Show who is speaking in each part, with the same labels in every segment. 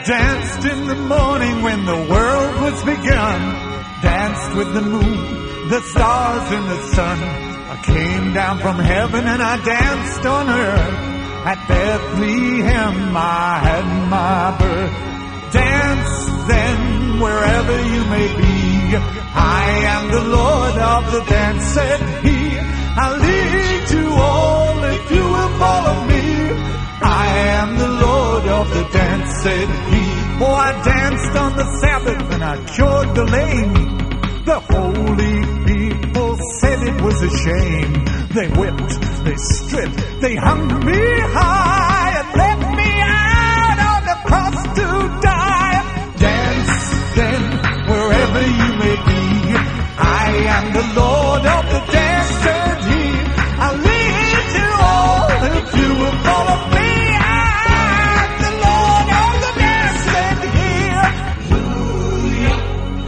Speaker 1: danced in the morning when the world was begun. Danced with the moon, the stars and the sun. I came down from heaven and I danced on earth. At Bethlehem I had my birth. Dance then wherever you may be. I am the Lord of the dance, said he. I'll lead you all if you will follow me. I am the Lord of the dance, said he. Oh, I danced on the Sabbath and I cured the lame. The holy people said it was a shame. They whipped, they stripped, they hung me high and left me out on the cross to die. Dance then wherever you may be. I am the Lord of the dance, said he. I'll lead you all if you will follow me. I'm the Lord of the dance, said he. Hallelujah,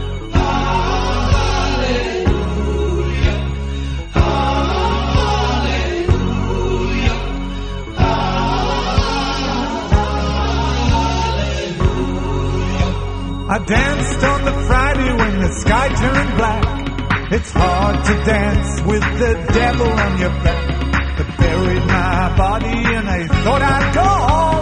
Speaker 1: hallelujah, hallelujah, hallelujah. I danced on the Friday when the sky turned black. It's hard to dance with the devil on your back. They buried my body and they thought I'd go on.